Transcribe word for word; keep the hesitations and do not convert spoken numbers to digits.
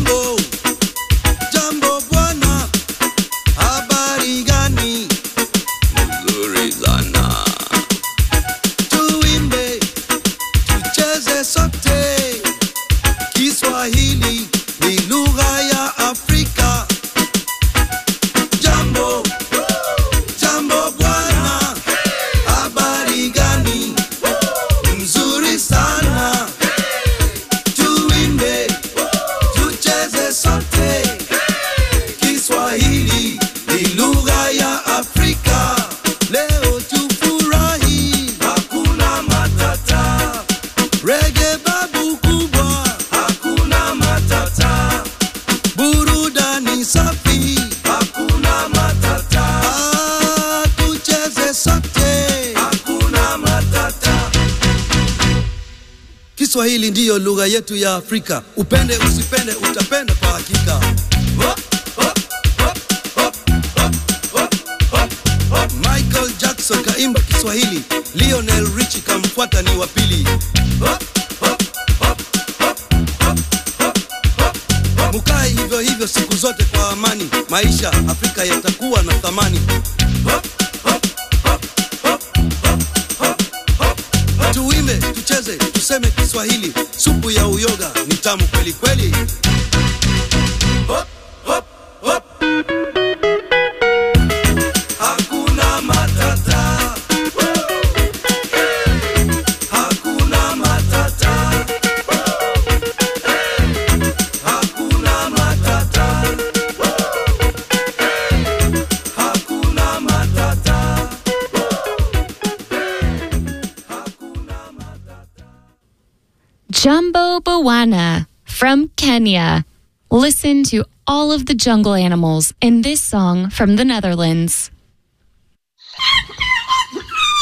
Jambo, jambo bwana, habari gani? Mzuri sana. Tuimbe, tucheze sote, Kiswahili ni lugha ya Afrika. Jambo, jambo bwana, habari gani? Mzuri sana. Tuimbe, tucheze sote, Kiswahili ni lugha ya Afrika. Leo tufurahi, hakuna matata. Reggae babu kubwa, hakuna matata. Burudani safi, hakuna matata. Ah, tucheze sote, hakuna matata. Kiswahili ndiyo lugha yetu ya Afrika. Upende usipende utapenda kwa hakika. Hop, hop, hop, hop, hop, hop, hop, hop. Michael Jackson kaimba Kiswahili, Lionel Richie kamfuata ni wa pili. Hop, hop, hop, hop, hop, hop, hop. Mukae hivyo hivyo siku zote kwa amani, maisha Afrika yatakuwa na thamani. Hop, hop, hop, hop, hop, hop, hop. Tuimbe, tucheze, tuseme Kiswahili, supu ya uyoga ni tamu kweli kweli. Hop, hop, hop. Hakuna matata. Hakuna matata. Hakuna matata. Hakuna matata. Jambo Bwana from Kenya. Listen to all of the jungle animals in this song from the Netherlands.